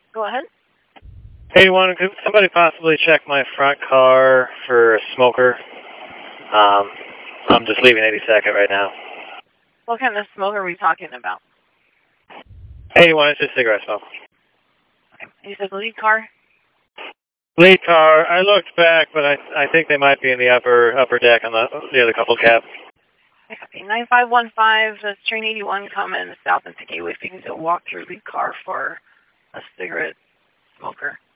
Go ahead. Hey, could somebody possibly check my front car for a smoker? I'm just leaving 82nd right now. What kind of smoke are we talking about? 81, it's just cigarette smoke. Okay. You said lead car? Lead car, I looked back, but I think they might be in the upper deck on near the couple cab. Okay, 9515, that's train 81 coming south into Gateway. If you can walk through lead car for a cigarette smoker.